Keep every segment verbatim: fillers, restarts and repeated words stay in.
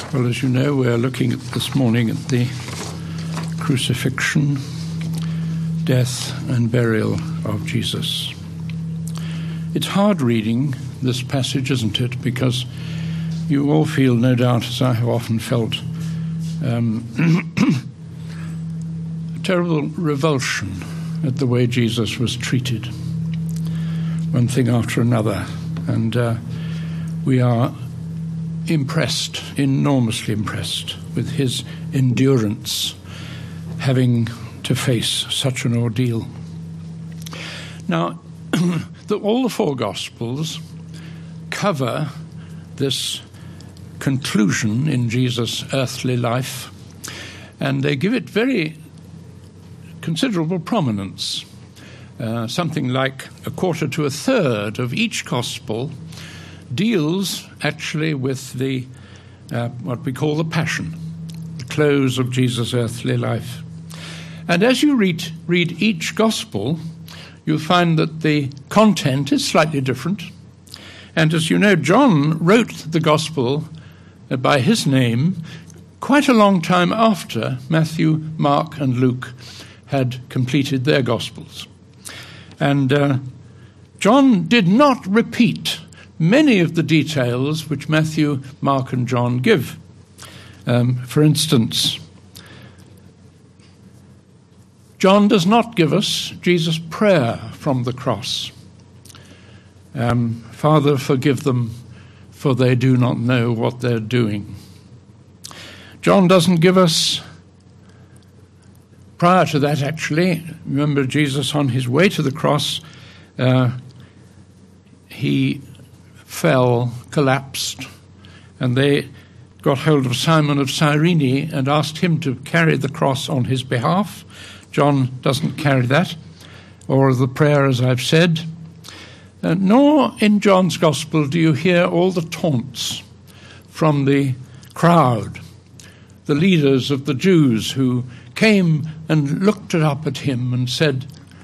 Well, as you know, we're looking at this morning at the crucifixion, death and burial of Jesus. It's hard reading this passage, isn't it? Because you all feel, no doubt, as I have often felt, um, a terrible revulsion at the way Jesus was treated, one thing after another. And uh, we are impressed, enormously impressed, with his endurance, having to face such an ordeal. Now, the, all the four Gospels cover this conclusion in Jesus' earthly life, and they give it very considerable prominence. Uh, something like a quarter to a third of each Gospel deals actually with the uh, what we call the Passion, the close of Jesus' earthly life. And as you read, read each Gospel, you'll find that the content is slightly different. And as you know, John wrote the Gospel uh, by his name quite a long time after Matthew, Mark, and Luke had completed their Gospels. And uh, John did not repeat many of the details which Matthew, Mark, and John give. Um, for instance, John does not give us Jesus' prayer from the cross. Um, Father, forgive them, for they do not know what they're doing. John doesn't give us, prior to that actually, remember Jesus on his way to the cross, uh, he fell, collapsed, and they got hold of Simon of Cyrene and asked him to carry the cross on his behalf. John doesn't carry that, or the prayer, as I've said. Uh, nor in John's Gospel do you hear all the taunts from the crowd, the leaders of the Jews who came and looked up at him and said,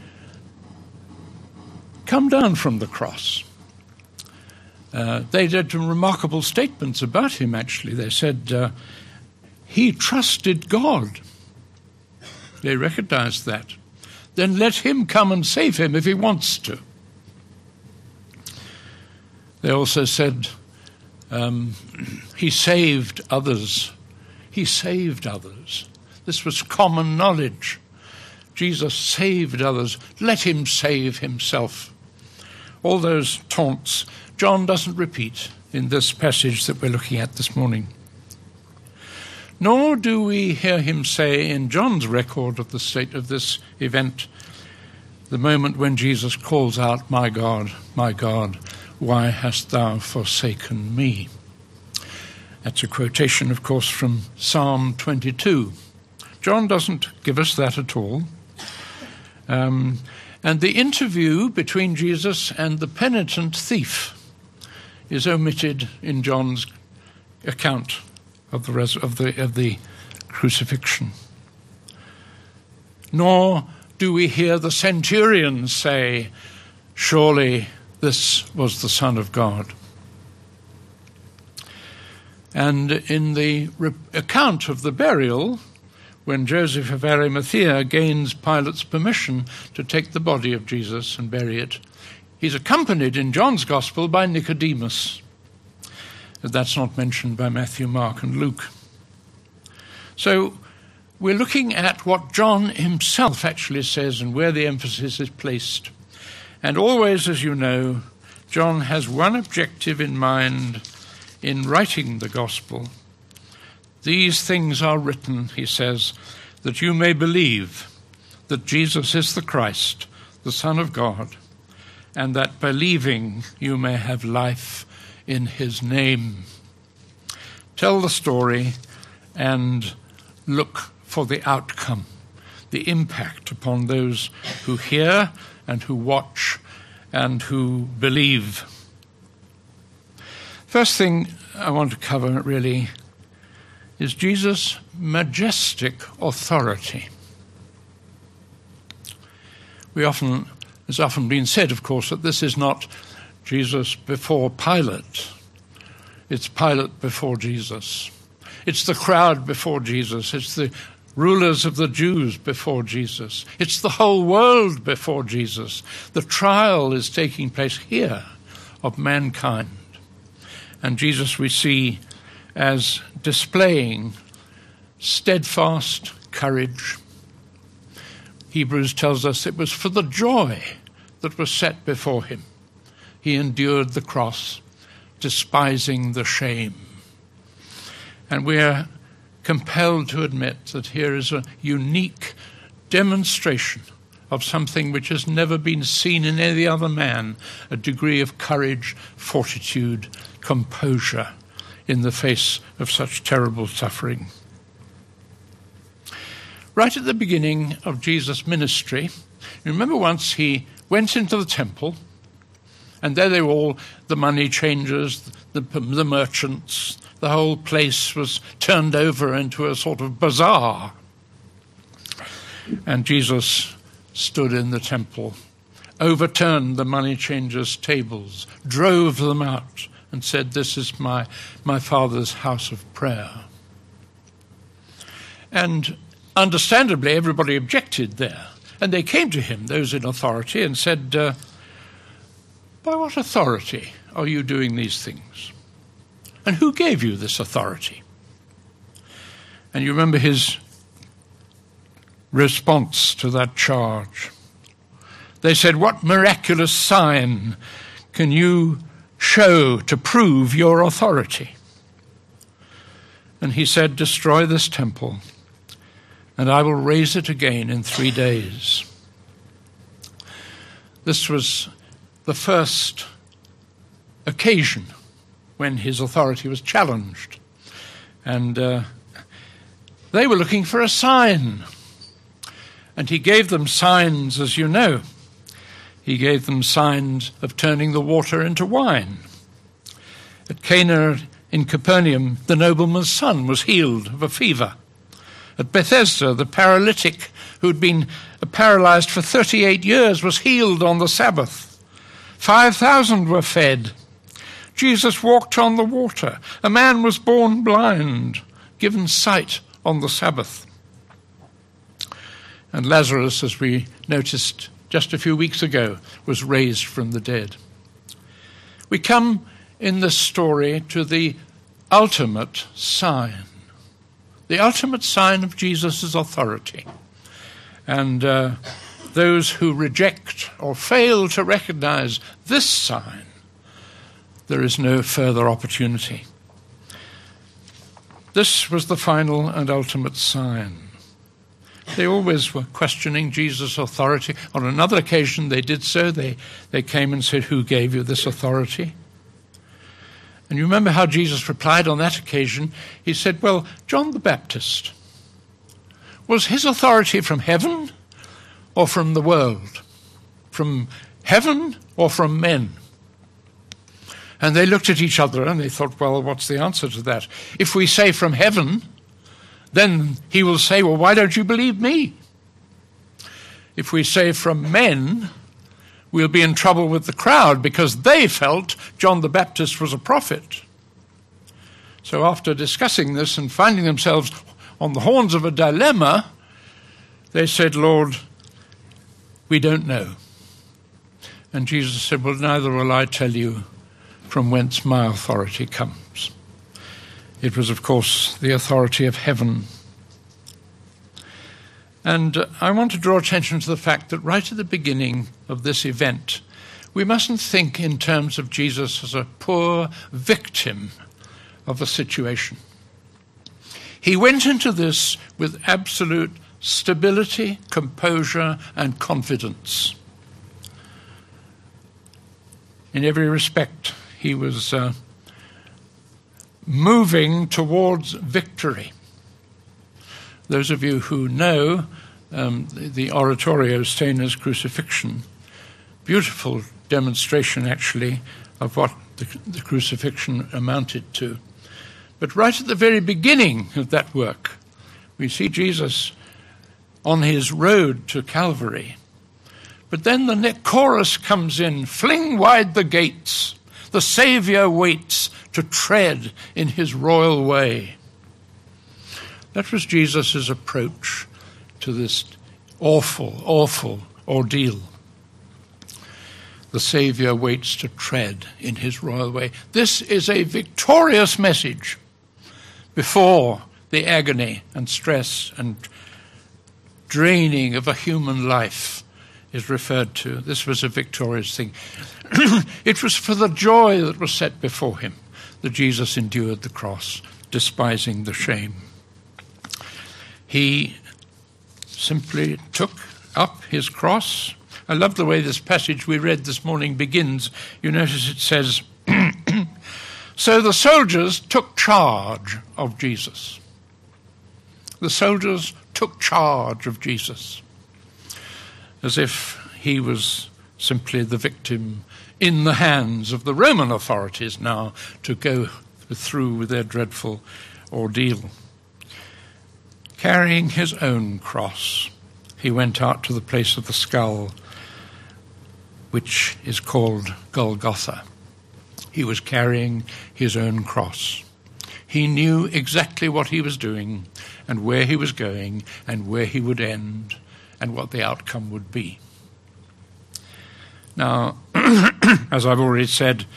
"Come down from the cross." Uh, they did remarkable statements about him, actually. They said, uh, he trusted God. They recognized that. Then let him come and save him if he wants to. They also said, um, he saved others. He saved others. This was common knowledge. Jesus saved others. Let him save himself. All those taunts John doesn't repeat in this passage that we're looking at this morning. Nor do we hear him say in John's record of the state of this event, the moment when Jesus calls out, "My God, my God, why hast thou forsaken me?" That's a quotation, of course, from Psalm twenty-two. John doesn't give us that at all. Um, and the interview between Jesus and the penitent thief is omitted in John's account of the res- of the of the crucifixion. Nor do we hear the centurion say, "Surely this was the Son of God." And in the re- account of the burial, when Joseph of Arimathea gains Pilate's permission to take the body of Jesus and bury it, he's accompanied in John's Gospel by Nicodemus. That's not mentioned by Matthew, Mark, and Luke. So we're looking at what John himself actually says and where the emphasis is placed. And always, as you know, John has one objective in mind in writing the Gospel. "These things are written," he says, "that you may believe that Jesus is the Christ, the Son of God, and that believing you may have life in his name." Tell the story and look for the outcome, the impact upon those who hear and who watch and who believe. First thing I want to cover, really, is Jesus' majestic authority. We often, it's often been said, of course, that this is not Jesus before Pilate. It's Pilate before Jesus. It's the crowd before Jesus. It's the rulers of the Jews before Jesus. It's the whole world before Jesus. The trial is taking place here of mankind. And Jesus we see as displaying steadfast courage. Hebrews tells us it was for the joy that was set before him. He endured the cross, despising the shame. And we are compelled to admit that here is a unique demonstration of something which has never been seen in any other man, a degree of courage, fortitude, composure in the face of such terrible suffering. Right at the beginning of Jesus' ministry, you remember once he went into the temple, and there they were all, the money changers, the, the merchants. The whole place was turned over into a sort of bazaar. And Jesus stood in the temple, overturned the money changers' tables, drove them out, and said, "This is my, my Father's house of prayer." And understandably, everybody objected there. And they came to him, those in authority, and said, uh, "By what authority are you doing these things? And who gave you this authority?" And you remember his response to that charge. They said, "What miraculous sign can you show to prove your authority?" And he said, "Destroy this temple, and I will raise it again in three days." This was the first occasion when his authority was challenged. And uh, they were looking for a sign. And he gave them signs, as you know. He gave them signs of turning the water into wine. At Cana in Capernaum, the nobleman's son was healed of a fever. At Bethesda, the paralytic who had been paralyzed for thirty-eight years was healed on the Sabbath. Five thousand were fed. Jesus walked on the water. A man was born blind, given sight on the Sabbath. And Lazarus, as we noticed just a few weeks ago, was raised from the dead. We come in this story to the ultimate sign, the ultimate sign of Jesus' authority. And uh, those who reject or fail to recognize this sign, there is no further opportunity. This was the final and ultimate sign. They always were questioning Jesus' authority. On another occasion they did so. They, they came and said, "Who gave you this authority?" And you remember how Jesus replied on that occasion. He said, "Well, John the Baptist, was his authority from heaven or from the world? From heaven or from men?" And they looked at each other and they thought, well, what's the answer to that? If we say from heaven, then he will say, "Well, why don't you believe me?" If we say from men, we'll be in trouble with the crowd because they felt John the Baptist was a prophet. So after discussing this and finding themselves on the horns of a dilemma, they said, "Lord, we don't know." And Jesus said, "Well, neither will I tell you from whence my authority comes." It was, of course, the authority of heaven. And uh, I want to draw attention to the fact that right at the beginning of this event, we mustn't think in terms of Jesus as a poor victim of a situation. He went into this with absolute stability, composure, and confidence. In every respect, he was uh, moving towards victory. Those of you who know um, the, the oratorio Stainer's Crucifixion, beautiful demonstration actually of what the, the crucifixion amounted to. But right at the very beginning of that work, we see Jesus on his road to Calvary. But then the next chorus comes in, "Fling wide the gates, the Saviour waits to tread in his royal way." That was Jesus' approach to this awful, awful ordeal. The Saviour waits to tread in his royal way. This is a victorious message before the agony and stress and draining of a human life is referred to. This was a victorious thing. It was for the joy that was set before him that Jesus endured the cross, despising the shame. He simply took up his cross. I love the way this passage we read this morning begins. You notice it says, so the soldiers took charge of Jesus. The soldiers took charge of Jesus, as if he was simply the victim in the hands of the Roman authorities now to go through with their dreadful ordeal. Carrying his own cross, he went out to the place of the skull, which is called Golgotha. He was carrying his own cross. He knew exactly what he was doing and where he was going and where he would end and what the outcome would be. Now, as I've already said,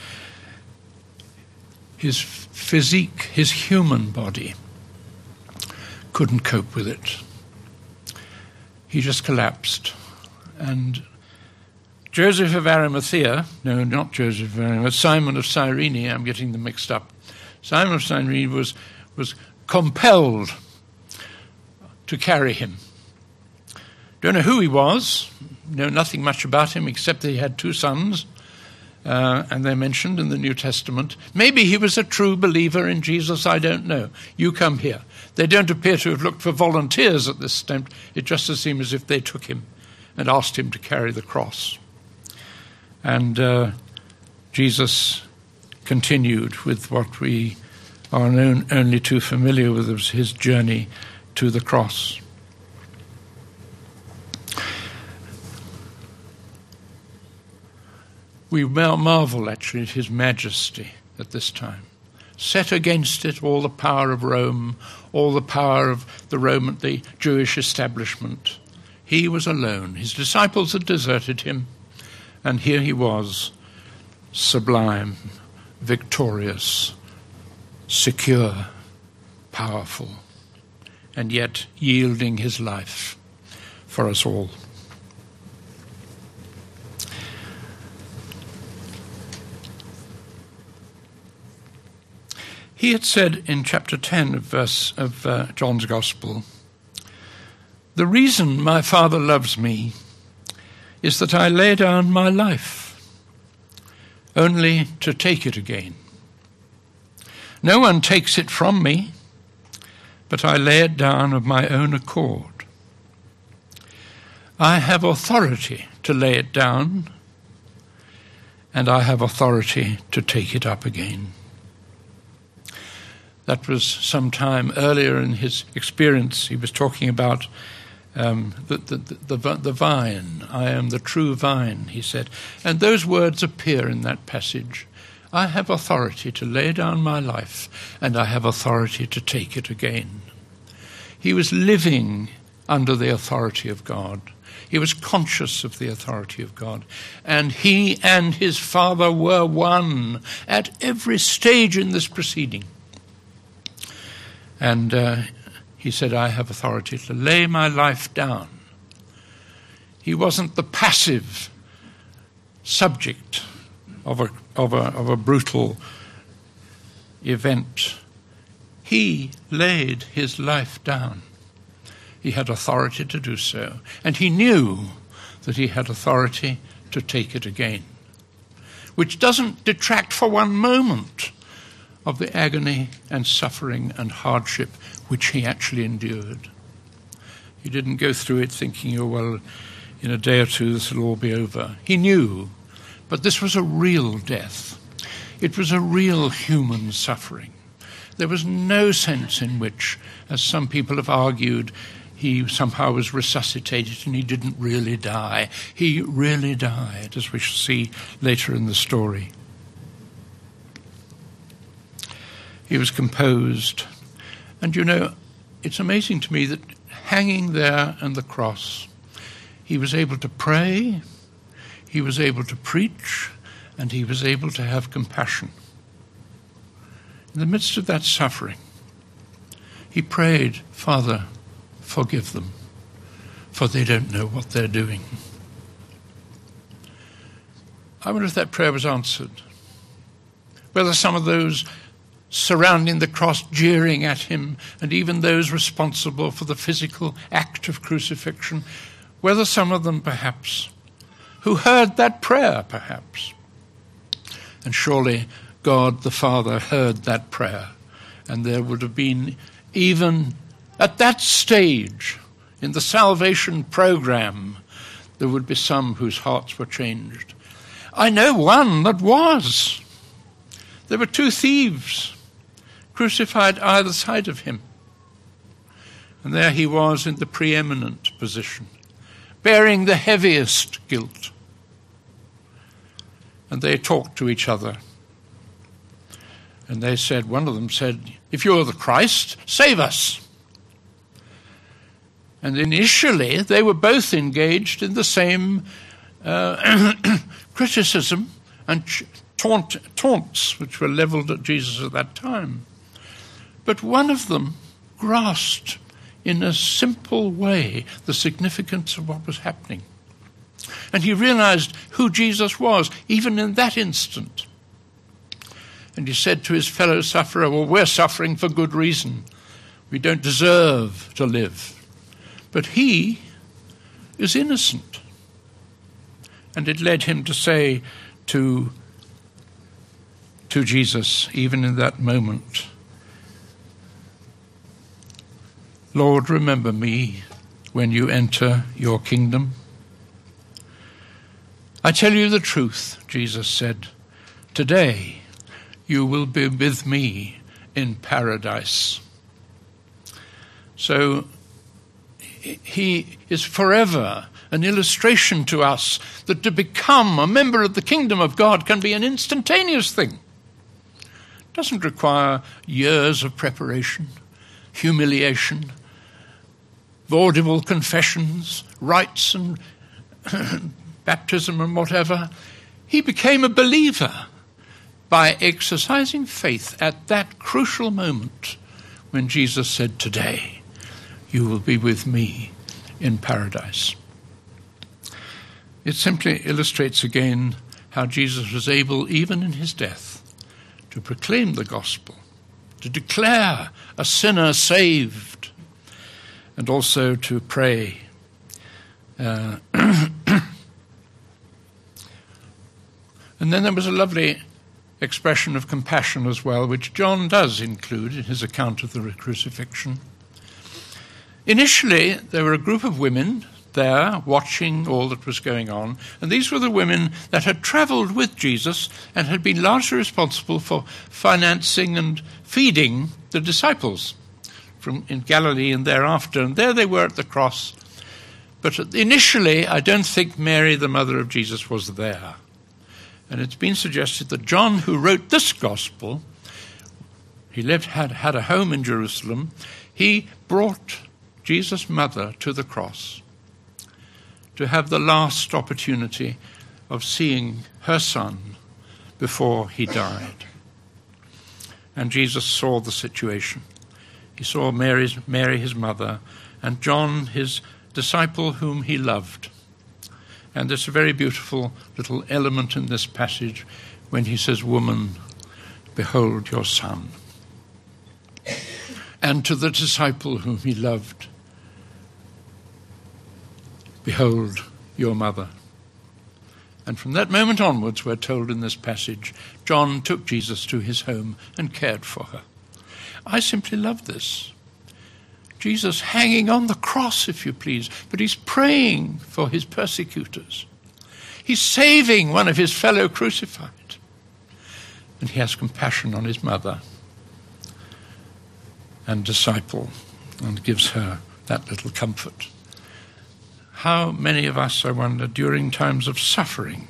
his physique, his human body, couldn't cope with it. He just collapsed. And Joseph of Arimathea, no, not Joseph of Arimathea, Simon of Cyrene, I'm getting them mixed up. Simon of Cyrene was, was compelled to carry him. Don't know who he was, know nothing much about him except that he had two sons, uh, and they're mentioned in the New Testament. Maybe he was a true believer in Jesus, I don't know. You come here. They don't appear to have looked for volunteers at this time. It just seems as if they took him and asked him to carry the cross. And uh, Jesus continued with what we are known, only too familiar with, as his journey to the cross. We marvel actually at his majesty at this time. Set against it all the power of Rome, all the power of the Roman, the Jewish establishment. He was alone. His disciples had deserted him, and here he was, sublime, victorious, secure, powerful, and yet yielding his life for us all. He had said in chapter ten of verse of uh, John's Gospel, "The reason my Father loves me is that I lay down my life, only to take it again. No one takes it from me, but I lay it down of my own accord. I have authority to lay it down, and I have authority to take it up again." That was some time earlier in his experience. He was talking about um, the, the, the, the vine. I am the true vine, he said. And those words appear in that passage. I have authority to lay down my life, and I have authority to take it again. He was living under the authority of God. He was conscious of the authority of God. And he and his Father were one at every stage in this proceeding. And uh, he said, I have authority to lay my life down. He wasn't the passive subject of a, of a, of a brutal event. He laid his life down. He had authority to do so. And he knew that he had authority to take it again, which doesn't detract for one moment of the agony and suffering and hardship which he actually endured. He didn't go through it thinking, oh, well, in a day or two this will all be over. He knew, but this was a real death. It was a real human suffering. There was no sense in which, as some people have argued, he somehow was resuscitated and he didn't really die. He really died, as we shall see later in the story. He was composed. And you know, it's amazing to me that hanging there on the cross, he was able to pray, he was able to preach, and he was able to have compassion. In the midst of that suffering, he prayed, Father, forgive them, for they don't know what they're doing. I wonder if that prayer was answered. Whether some of those surrounding the cross, jeering at him, and even those responsible for the physical act of crucifixion, whether some of them perhaps, who heard that prayer perhaps. And surely God the Father heard that prayer, and there would have been, even at that stage in the salvation program, there would be some whose hearts were changed. I know one that was. There were two thieves crucified either side of him. And there he was in the preeminent position, bearing the heaviest guilt. And they talked to each other. And they said, one of them said, if you're the Christ, save us. And initially they were both engaged in the same uh, criticism and taunt, taunts which were leveled at Jesus at that time. But one of them grasped in a simple way the significance of what was happening. And he realized who Jesus was, even in that instant. And he said to his fellow sufferer, well, we're suffering for good reason. We don't deserve to live. But he is innocent. And it led him to say to, to Jesus, even in that moment, Lord, remember me when you enter your kingdom. I tell you the truth, Jesus said, today you will be with me in paradise. So he is forever an illustration to us that to become a member of the kingdom of God can be an instantaneous thing. It doesn't require years of preparation, humiliation, vaudeville confessions, rites and baptism and whatever. He became a believer by exercising faith at that crucial moment when Jesus said, today you will be with me in paradise. It simply illustrates again how Jesus was able, even in his death, to proclaim the gospel, to declare a sinner saved, and also to pray. Uh, and then there was a lovely expression of compassion as well, which John does include in his account of the crucifixion. Initially, there were a group of women there watching all that was going on, and these were the women that had travelled with Jesus and had been largely responsible for financing and feeding the disciples from in Galilee and thereafter, and there they were at the cross. But initially, I don't think Mary, the mother of Jesus, was there. And it's been suggested that John, who wrote this gospel, he lived had, had a home in Jerusalem, he brought Jesus' mother to the cross to have the last opportunity of seeing her son before he died. And Jesus saw the situation. He saw Mary's, Mary, his mother, and John, his disciple whom he loved. And there's a very beautiful little element in this passage when he says, woman, behold your son. And to the disciple whom he loved, behold your mother. And from that moment onwards, we're told in this passage, John took Jesus to his home and cared for her. I simply love this. Jesus hanging on the cross, if you please, but he's praying for his persecutors. He's saving one of his fellow crucified. And he has compassion on his mother and disciple and gives her that little comfort. How many of us, I wonder, during times of suffering,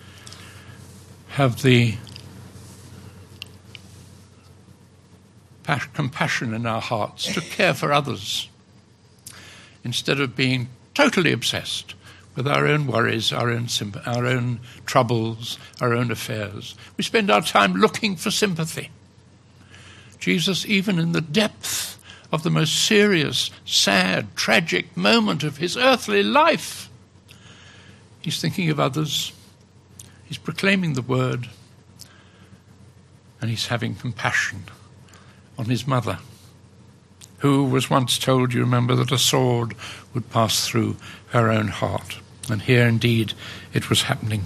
have the compassion in our hearts to care for others, instead of being totally obsessed with our own worries, our own symp- our own troubles, our own affairs. We spend our time looking for sympathy. Jesus, even in the depth of the most serious, sad, tragic moment of his earthly life, he's thinking of others, he's proclaiming the word, and he's having compassion on his mother, who was once told, you remember, that a sword would pass through her own heart. And here indeed it was happening.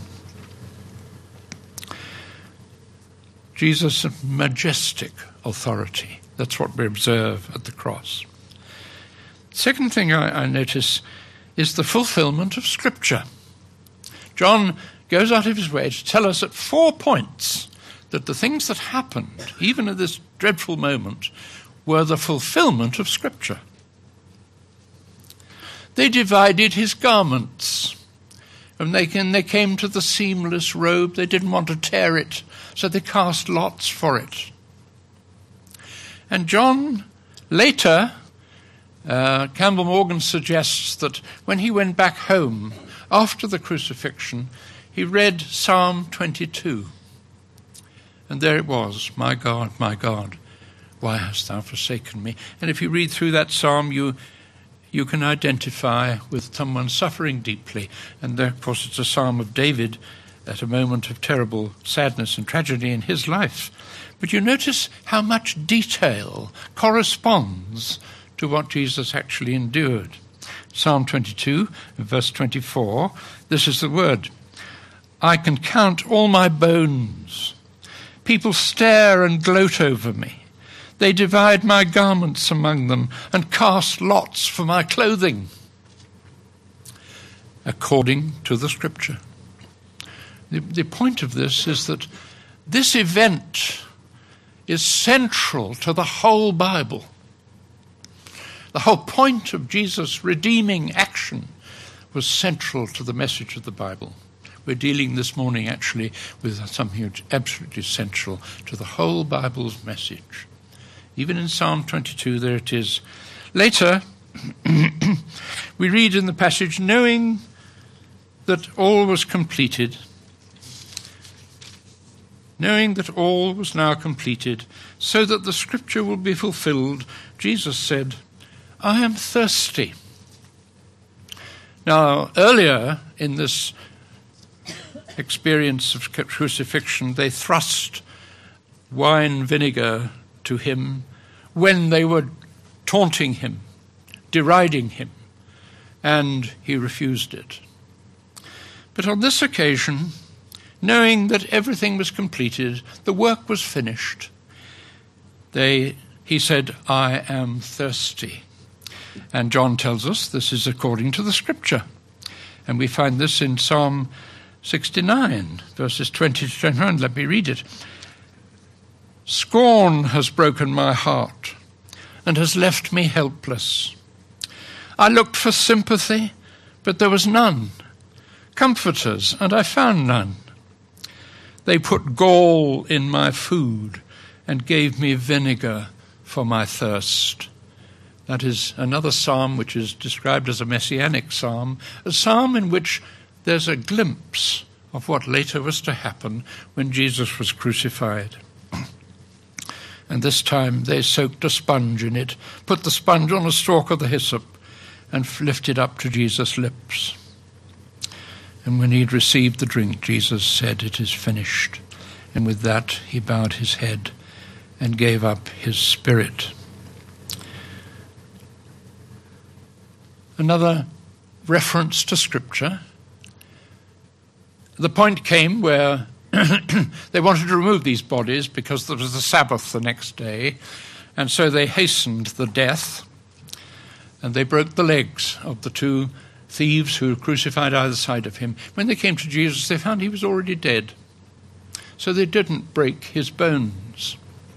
Jesus' majestic authority. That's what we observe at the cross. Second thing I, I notice is the fulfillment of Scripture. John goes out of his way to tell us at four points that the things that happened, even at this dreadful moment, were the fulfillment of Scripture. They divided his garments. When they, when they came to the seamless robe, they didn't want to tear it, so they cast lots for it. And John, later, uh, Campbell Morgan suggests that when he went back home after the crucifixion, he read Psalm twenty-two. And there it was, my God, my God, why hast thou forsaken me? And if you read through that psalm, you you can identify with someone suffering deeply. And there, of course, it's a psalm of David at a moment of terrible sadness and tragedy in his life. But you notice how much detail corresponds to what Jesus actually endured. Psalm twenty-two, verse twenty-four, this is the word. I can count all my bones. People stare and gloat over me. They divide my garments among them and cast lots for my clothing, according to the Scripture. The, the point of this is that this event is central to the whole Bible. The whole point of Jesus' redeeming action was central to the message of the Bible. We're dealing this morning actually with something which is absolutely central to the whole Bible's message. Even in Psalm twenty-two, there it is. Later, we read in the passage, knowing that all was completed, knowing that all was now completed, so that the Scripture will be fulfilled, Jesus said, I am thirsty. Now, earlier in this experience of crucifixion, they thrust wine vinegar to him when they were taunting him, deriding him, and he refused it. But on this occasion, knowing that everything was completed, the work was finished, they, he said, I am thirsty. And John tells us this is according to the Scripture. And we find this in Psalm sixty-nine, verses twenty to twenty-one. Let me read it. Scorn has broken my heart and has left me helpless. I looked for sympathy, but there was none. Comforters, and I found none. They put gall in my food and gave me vinegar for my thirst. That is another psalm which is described as a messianic psalm, a psalm in which there's a glimpse of what later was to happen when Jesus was crucified. And this time they soaked a sponge in it, put the sponge on a stalk of the hyssop, and lifted up to Jesus' lips. And when he'd received the drink, Jesus said, it is finished. And with that he bowed his head and gave up his spirit. Another reference to Scripture. The point came where they wanted to remove these bodies because there was the Sabbath the next day, and so they hastened the death, and they broke the legs of the two thieves who were crucified either side of him. When they came to Jesus, they found he was already dead, so they didn't break his bones.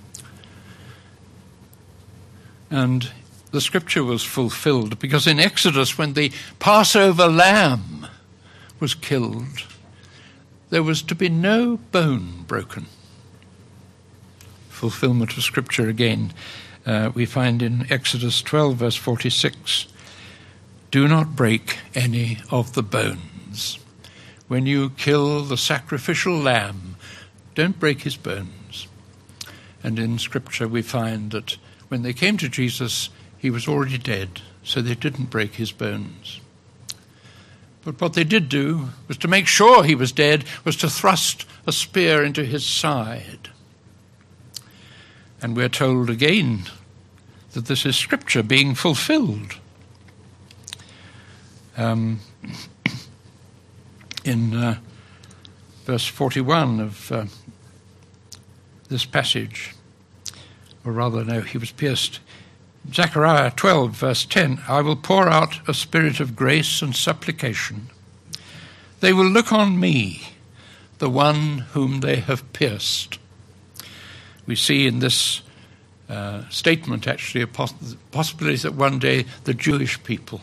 And the Scripture was fulfilled because in Exodus, when the Passover lamb was killed, there was to be no bone broken fulfillment of Scripture again. Uh, we find in Exodus twelve, verse forty-six, do not break any of the bones. When you kill the sacrificial lamb, don't break his bones. And in Scripture we find that when they came to Jesus, he was already dead, so they didn't break his bones. But what they did do was to make sure he was dead, was to thrust a spear into his side. And we're told again that this is Scripture being fulfilled. Um, in uh, verse forty-one of uh, this passage, or rather, no, he was pierced. Zechariah twelve, verse ten, I will pour out a spirit of grace and supplication. They will look on me, the one whom they have pierced. We see in this uh, statement actually a poss- possibility that one day the Jewish people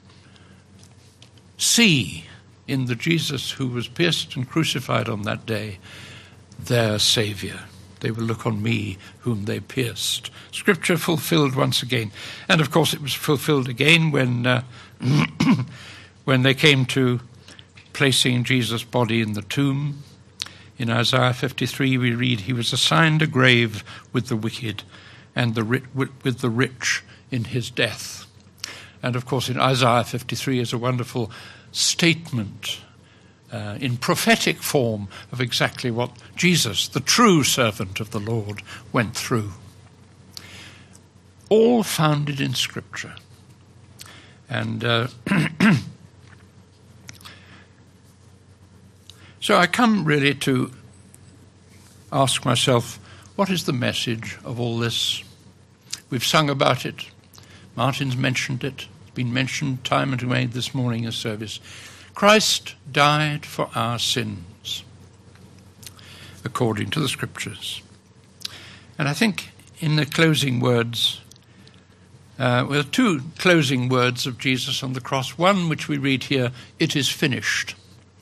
see in the Jesus who was pierced and crucified on that day their Saviour. They will look on me whom they pierced. Scripture fulfilled once again. And of course it was fulfilled again when uh, when they came to placing Jesus' body in the tomb. In Isaiah fifty-three we read, he was assigned a grave with the wicked and the ri- with the rich in his death. And of course in Isaiah fifty-three is a wonderful statement Uh, in prophetic form of exactly what Jesus, the true servant of the Lord, went through. All founded in Scripture. And uh, so I come really to ask myself, what is the message of all this? We've sung about it. Martin's mentioned it. It's been mentioned time and again this morning in service. Christ died for our sins, according to the Scriptures. And I think in the closing words, uh, well, two closing words of Jesus on the cross. One, which we read here, it is finished.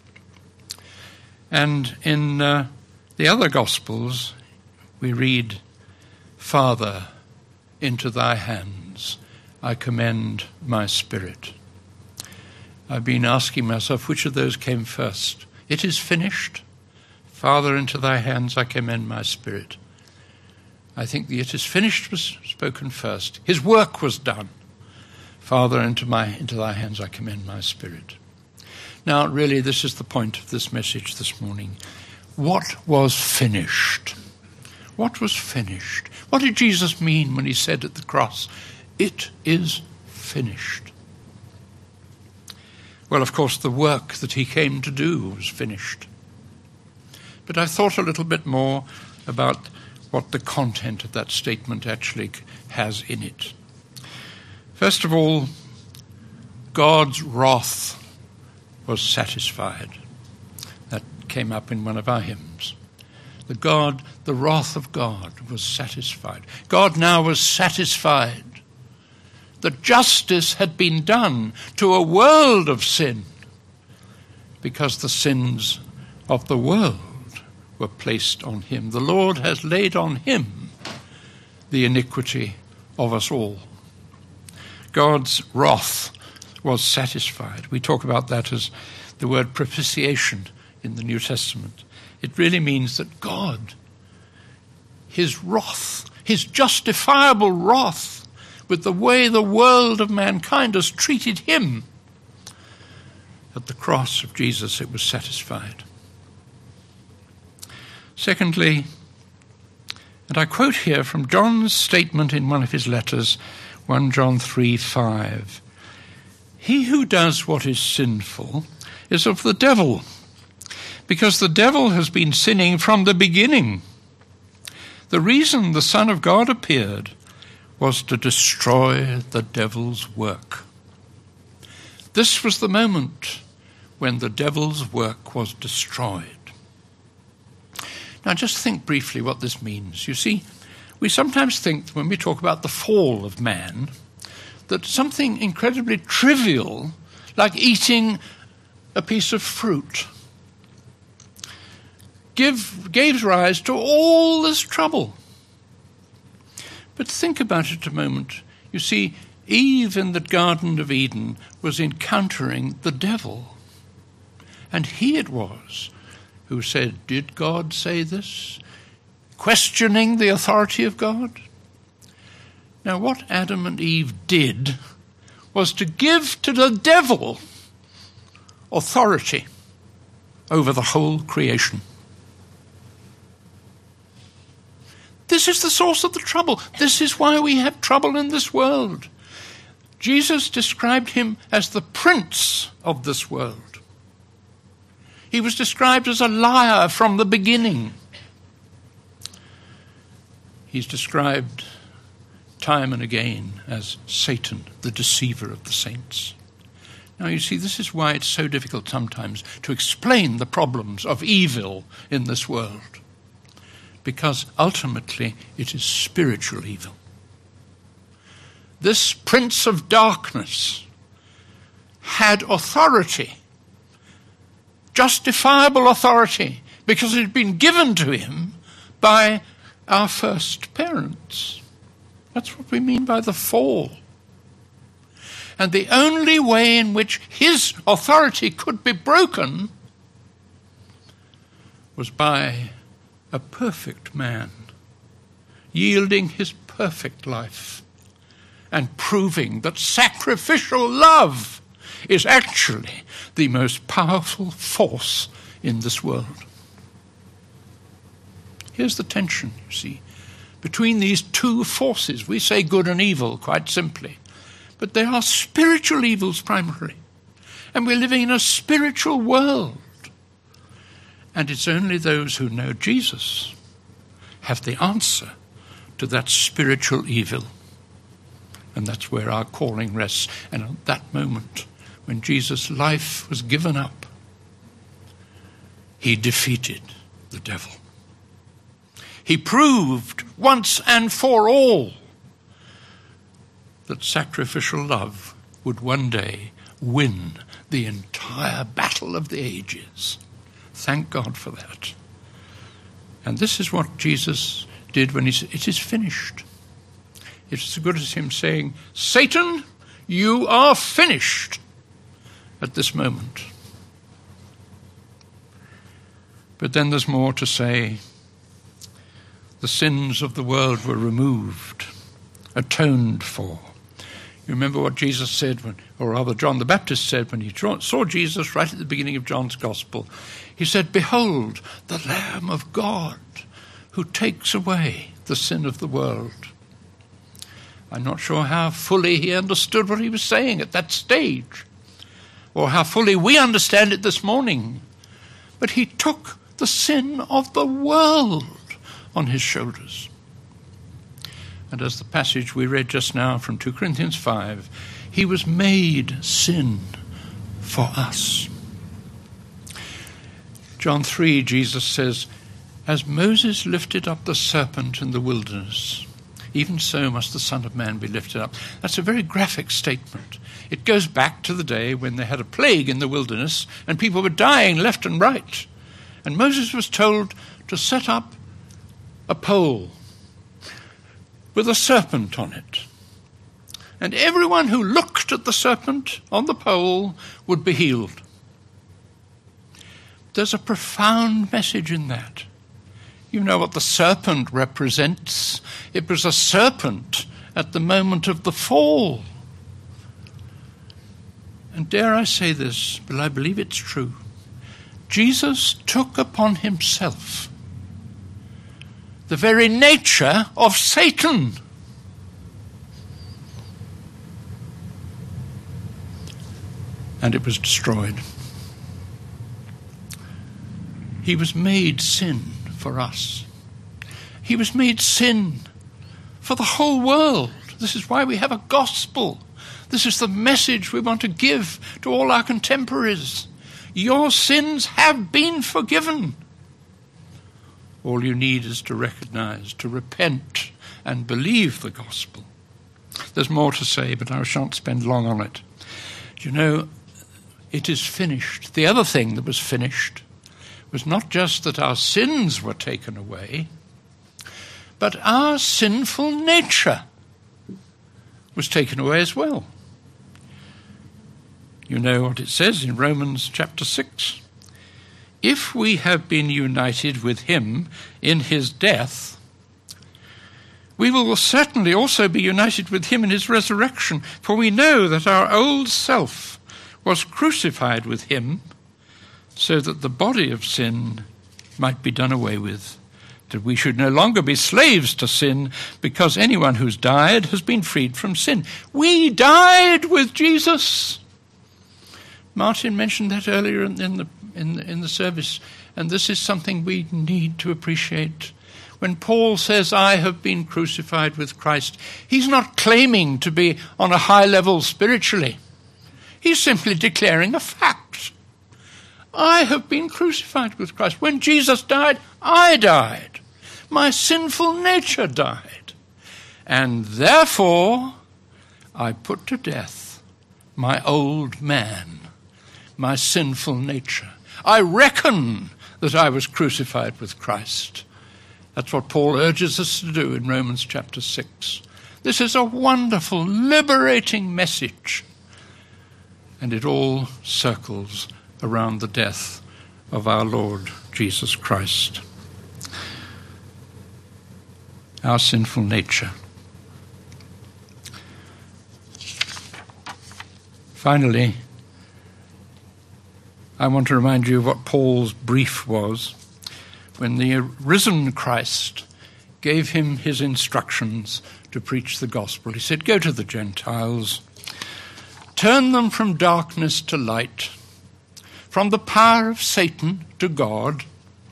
And in uh, the other Gospels, we read, Father, into thy hands I commend my spirit. I've been asking myself, which of those came first? It is finished. Father, into thy hands I commend my spirit. I think the it is finished was spoken first. His work was done. Father, into my into thy hands I commend my spirit. Now, really, this is the point of this message this morning. What was finished? What was finished? What did Jesus mean when he said at the cross, it is finished? Well, of course, the work that he came to do was finished. But I thought a little bit more about what the content of that statement actually has in it. First of all, God's wrath was satisfied. That came up in one of our hymns. The God, the wrath of God was satisfied. God now was satisfied that justice had been done to a world of sin because the sins of the world were placed on him. The Lord has laid on him the iniquity of us all. God's wrath was satisfied. We talk about that as the word propitiation in the New Testament. It really means that God, his wrath, his justifiable wrath, with the way the world of mankind has treated him, at the cross of Jesus it was satisfied. Secondly, and I quote here from John's statement in one of his letters, First John three five, he who does what is sinful is of the devil, because the devil has been sinning from the beginning. The reason the Son of God appeared was to destroy the devil's work. This was the moment when the devil's work was destroyed. Now just think briefly what this means. You see, we sometimes think when we talk about the fall of man, that something incredibly trivial, like eating a piece of fruit, give, gave rise to all this trouble. But think about it a moment. You see, Eve in the Garden of Eden was encountering the devil. And he it was who said, "Did God say this?" Questioning the authority of God. Now, what Adam and Eve did was to give to the devil authority over the whole creation. This is the source of the trouble. This is why we have trouble in this world. Jesus described him as the prince of this world. He was described as a liar from the beginning. He's described time and again as Satan, the deceiver of the saints. Now, you see, this is why it's so difficult sometimes to explain the problems of evil in this world. Because ultimately it is spiritual evil. This prince of darkness had authority, justifiable authority, because it had been given to him by our first parents. That's what we mean by the fall. And the only way in which his authority could be broken was by a perfect man yielding his perfect life and proving that sacrificial love is actually the most powerful force in this world. Here's the tension, you see, between these two forces. We say good and evil, quite simply. But they are spiritual evils primarily. And we're living in a spiritual world. And it's only those who know Jesus have the answer to that spiritual evil. And that's where our calling rests. And at that moment, when Jesus' life was given up, he defeated the devil. He proved once and for all that sacrificial love would one day win the entire battle of the ages. Thank God for that. And this is what Jesus did when he said, "It is finished." It's as good as him saying, "Satan, you are finished," at this moment. But then there's more to say. The sins of the world were removed, atoned for. You remember what Jesus said, when, or rather John the Baptist said when he saw Jesus right at the beginning of John's Gospel. He said, "Behold, the Lamb of God who takes away the sin of the world." I'm not sure how fully he understood what he was saying at that stage, or how fully we understand it this morning. But he took the sin of the world on his shoulders. And as the passage we read just now from Second Corinthians five, he was made sin for us. John three, Jesus says, "As Moses lifted up the serpent in the wilderness, even so must the Son of Man be lifted up." That's a very graphic statement. It goes back to the day when they had a plague in the wilderness and people were dying left and right. And Moses was told to set up a pole with a serpent on it. And everyone who looked at the serpent on the pole would be healed. There's a profound message in that. You know what the serpent represents. It was a serpent at the moment of the fall. And dare I say this, but I believe it's true. Jesus took upon himself the very nature of Satan. And it was destroyed. He was made sin for us. He was made sin for the whole world. This is why we have a gospel. This is the message we want to give to all our contemporaries. Your sins have been forgiven. All you need is to recognize, to repent, and believe the gospel. There's more to say, but I shan't spend long on it. You know, it is finished. The other thing that was finished was not just that our sins were taken away, but our sinful nature was taken away as well. You know what it says in Romans chapter six. If we have been united with him in his death, we will certainly also be united with him in his resurrection, for we know that our old self was crucified with him so that the body of sin might be done away with, that we should no longer be slaves to sin, because anyone who's died has been freed from sin. We died with Jesus. Martin mentioned that earlier in the in the, in the service, and this is something we need to appreciate. When Paul says, I have been crucified with Christ, he's not claiming to be on a high level spiritually. He's simply declaring a fact. I have been crucified with Christ. When Jesus died, I died. My sinful nature died. And therefore, I put to death my old man, my sinful nature. I reckon that I was crucified with Christ. That's what Paul urges us to do in Romans chapter six. This is a wonderful, liberating message. And it all circles around the death of our Lord Jesus Christ. Our sinful nature. Finally, I want to remind you of what Paul's brief was when the risen Christ gave him his instructions to preach the gospel. He said, go to the Gentiles, turn them from darkness to light, from the power of Satan to God,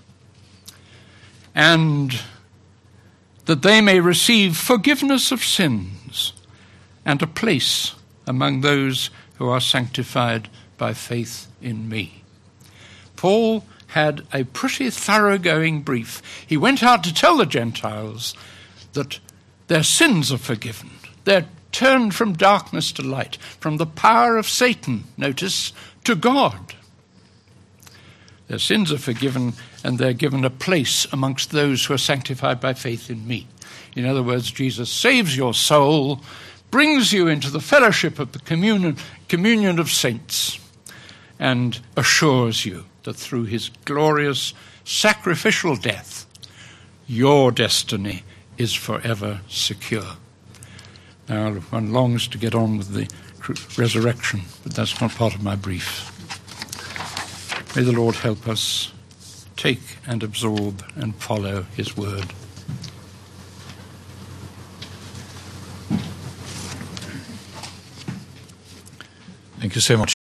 and that they may receive forgiveness of sins and a place among those who are sanctified by faith in me. Paul had a pretty thoroughgoing brief. He went out to tell the Gentiles that their sins are forgiven. They're turned from darkness to light, from the power of Satan, notice, to God. Their sins are forgiven, and they're given a place amongst those who are sanctified by faith in me. In other words, Jesus saves your soul, brings you into the fellowship of the communion, communion of saints, and assures you that through his glorious sacrificial death, your destiny is forever secure. Now, one longs to get on with the resurrection, but that's not part of my brief. May the Lord help us take and absorb and follow his word. Thank you so much.